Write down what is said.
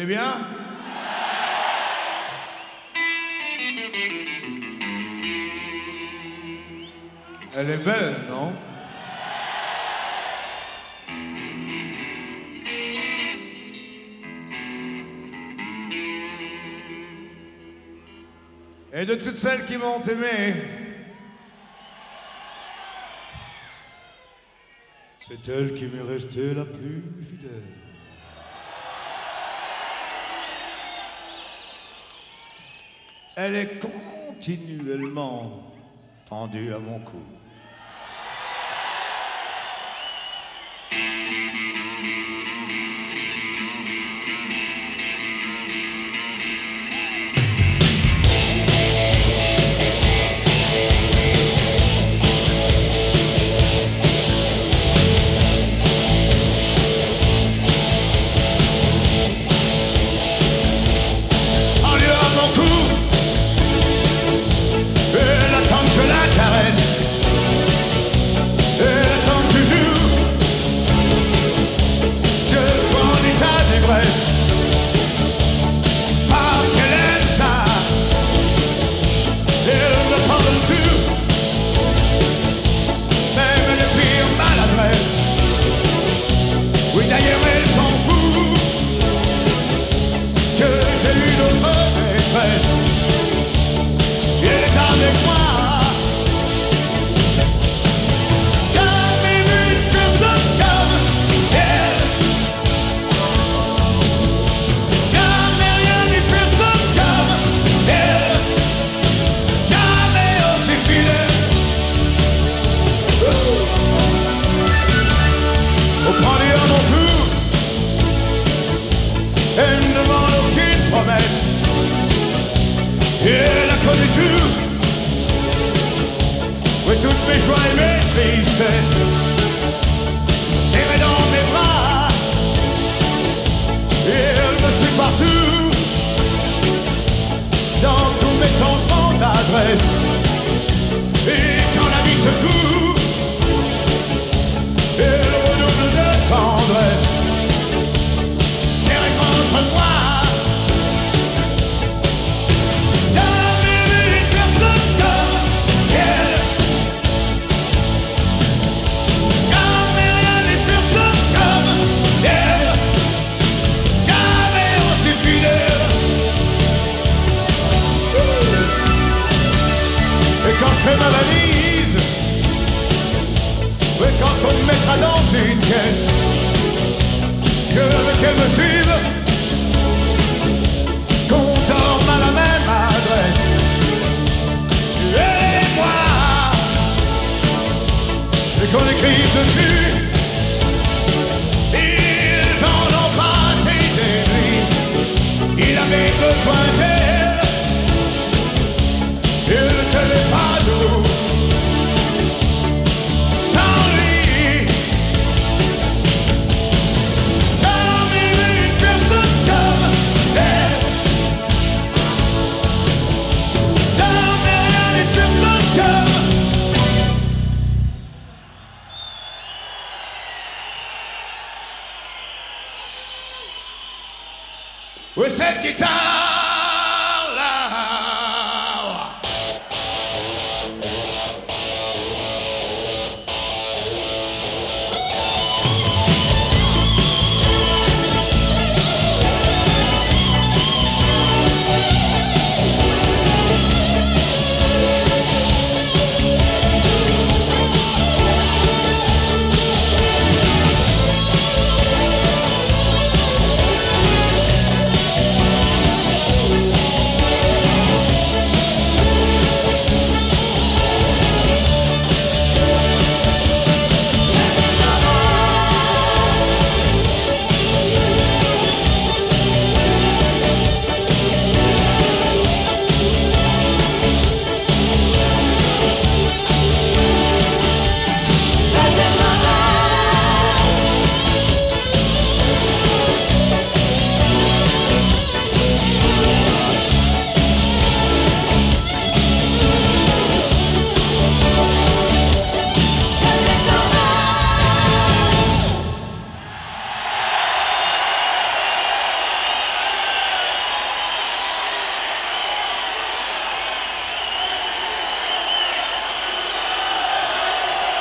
est bien? Elle est belle, non? Et de toutes celles qui m'ont aimé, c'est elle qui m'est restée la plus fidèle. Elle est continuellement tendue à mon cou. Oui, toutes mes joies et mes tristesses serrées dans mes bras. Et elle me suit partout, dans tous mes changements d'adresse. Et quand la vie secoue, elle redouble de tendresse, serrée contre moi. Quand je fais ma valise, et quand on me mettra dans une caisse, je veux qu'elle me suive, qu'on dorme à la même adresse. Et moi, et qu'on écrive dessus, ils en ont passé des nuits, il avait besoin d'elle, il ne tenait pas debout sans lui. Jamais vu une personne comme elle, jamais rien une personne comme. Oui, cette guitare